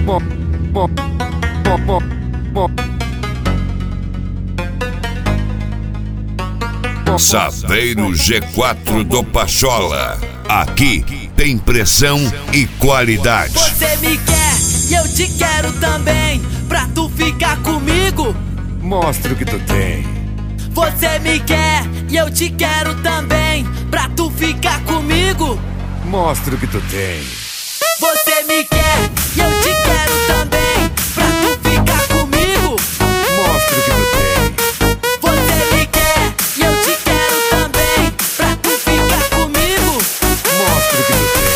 Saveiro G4 do Pachola. Aqui tem pressão e qualidade. Você me quer e eu te quero também. Pra tu ficar comigo, mostra o que tu tem. Você me quer e eu te quero também. Pra tu ficar comigo, mostra o que tu tem. Você me quer e eu te quero também. Pra tu ficar comigo, mostra o que tu tem. Você me quer e eu te quero também. Pra tu ficar comigo, mostra o que tu tem.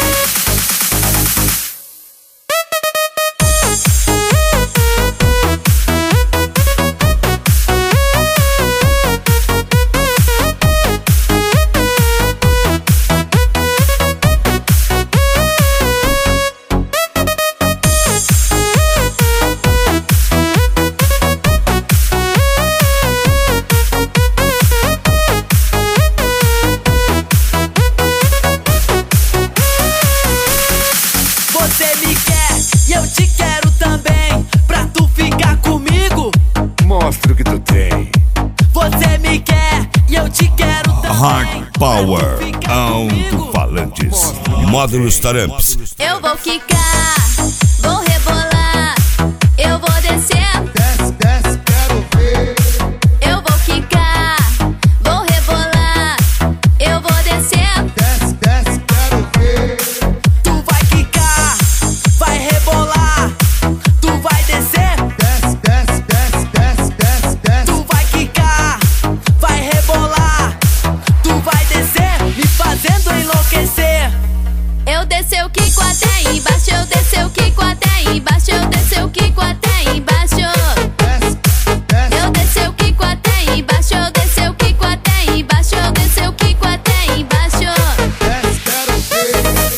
Você me quer e eu te quero também. Pra tu ficar comigo, mostra o que tu tem. Você me quer e eu te quero também. Hard Power Alto-Falantes, módulos Taramps. Eu vou quicar, vou rebolar, eu vou descer. Desce, desce, quero ver. Eu vou quicar, vou rebolar, eu vou descer. Desce, desce, quero ver. Tu vai quicar, vai rebolar, tu vai descer. Desce, desce, desce, desce, desce, desce. Tu vai quicar, vai rebolar, tu vai descer, me fazendo enlouquecer. Eu desci o quico até embaixo, eu desci o quico até embaixo, eu desci o quico até embaixo. Desce, desce. Eu desci o quico até embaixo, eu desci o quico até embaixo, eu desci o quico até embaixo. Desce, quero ver.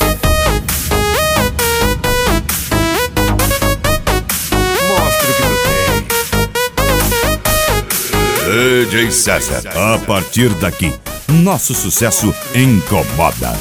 Mostra o que tu tem. DJ César, a partir daqui, nosso sucesso incomoda.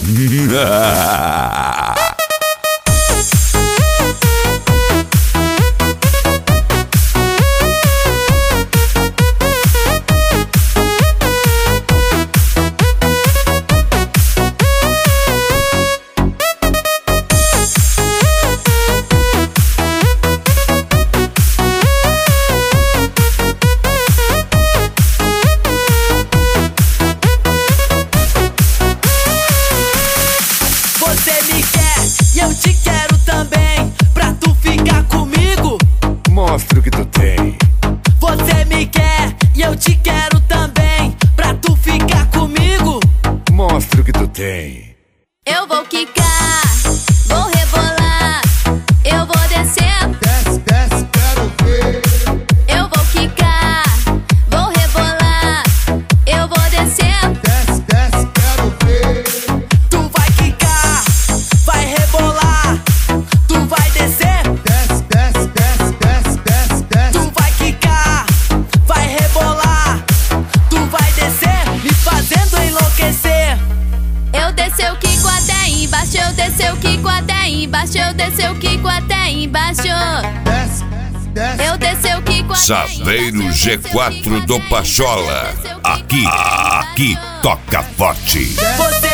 Você me quer e eu te quero também. Pra tu ficar comigo, Mostra o que tu tem. você me quer e eu te quero também. Pra tu ficar comigo, Mostra o que tu tem. Eu vou quicar, vou rebolar, eu vou descer. Desce, desce, quero ver. Eu vou quicar, vou rebolar, eu vou descer. Desce, desce, quero ver. tu vai quicar, vai rebolar, tu vai descer. Desce, desce, desce, desce, desce, desce. Tu vai quicar, vai rebolar, tu vai descer, me fazendo enlouquecer. Eu desci o quico até embaixo, eu desci o quico até embaixo, eu desci o quico até embaixo. Desce, desce. Eu desci o quico até Saveiro embaixo, eu desci o G4 quico do até Pachola. embaixo, eu desci o quico Aqui toca forte. Você